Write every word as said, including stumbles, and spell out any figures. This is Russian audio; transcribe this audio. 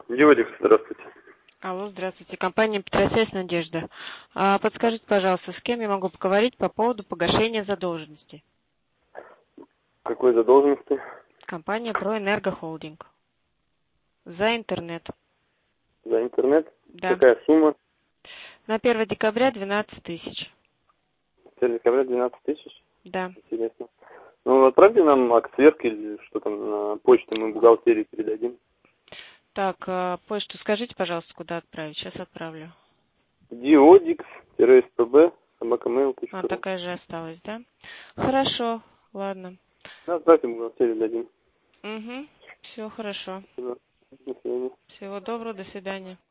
Диодикс, здравствуйте. Алло, здравствуйте. Компания «Петросвязь Надежда». А, подскажите, пожалуйста, с кем я могу поговорить по поводу погашения задолженности? Какой задолженности? Компания «Проэнерго Холдинг». За интернет. За интернет? Да. Какая сумма? На первое декабря двенадцать тысяч. первого декабря двенадцать тысяч? Да. Интересно. Ну, отправьте нам акт сверки или что там на почту, мы бухгалтерии передадим. Так, а, почту скажите, пожалуйста, куда отправить. Сейчас отправлю. диодикс-спб собака мейл точка А, ру. такая же осталась, да? Хорошо, ладно. Да, отправьте, бухгалтерии дадим. Угу. Все хорошо. До свидания. Всего доброго, до свидания.